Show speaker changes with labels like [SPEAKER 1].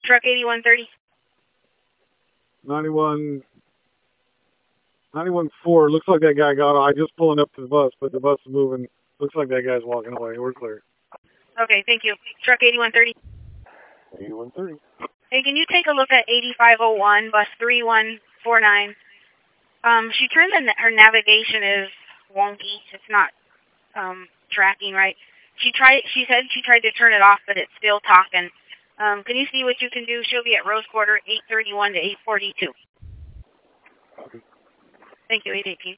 [SPEAKER 1] truck 8130.
[SPEAKER 2] 91-4. Looks like that guy got on. I just pulling up to the bus, but the bus is moving. Looks like that guy's walking away. We're clear.
[SPEAKER 1] Okay, thank you. Truck 8130.
[SPEAKER 2] 8130.
[SPEAKER 1] Hey, can you take a look at 8501, bus 3149? She turned her navigation is wonky. It's not tracking right. She said she tried to turn it off, but it's still talking. Can you see what you can do? She'll be at Rose Quarter 831 to 842.
[SPEAKER 2] Okay.
[SPEAKER 1] Thank you, 818.